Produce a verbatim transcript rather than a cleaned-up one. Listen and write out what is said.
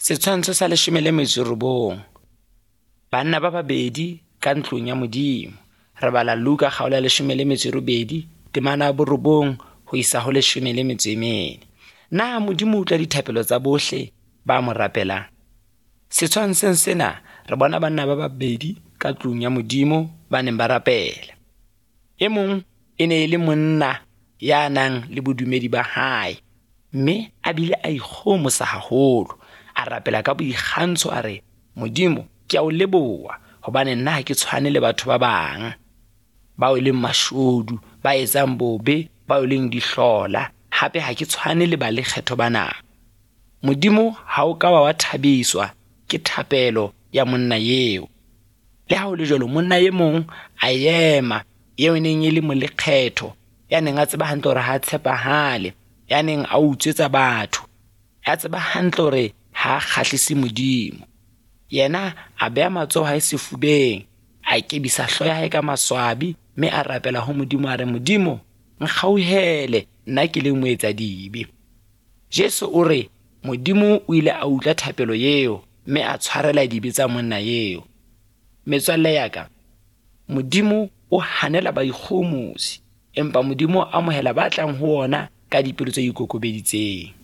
Setshwantsho sa leshome le metso e robong. Banna ba babedi ka ntlong ya Modimo. Re bala Luka kgaolo ya leshome le metso e robedi, temana ya borobong ho isa ho leshome le metso e mene. Na Modimo o utlwa dithapelo tsa bohle ba mo rapelang? Setshwantshong sena re bona banna ba babedi ka tlung ya Modimo ba neng ba rapela. E mong e ne e le monna ya nang le bodumedi ba hae, mme a bile a ikgomosa haholo, a rapela ka boikgantsho a re, Modimo ke a o leboha hobane nna ha ke tshwane le batho ba bang, bao e leng mashodu, ba etsang bobe, bao e leng dihlola, hape ha ke tshwane le ba lekgetho bana. Modimo ha o ka wa thabiswa ke thapelo ya monna eo. Le ha o le jwalo, monna ye mong a ema, eo neng e le molekgetho, ya neng a tseba hantle hore ha tshepahale, ya neng a utswetsa batho, ya tseba hantle hore ha kgahlise Modimo. Yena a beha matsoho hae sefubeng, a kebisa hlooho ya hae ka maswabi, mme a rapela ho Modimo a re, Modimo nkgauhele, nna ke le moetsa dibe. Jesu o re Modimo o ile a utlwa thapelo eo, mme a tshwarela dibe tsa monna eo. Metswalle ya ka, Modimo o hanela baikgomosi, empa Modimo a amohela ba tlang ho ona ka dipelo tse ikokobeditseng.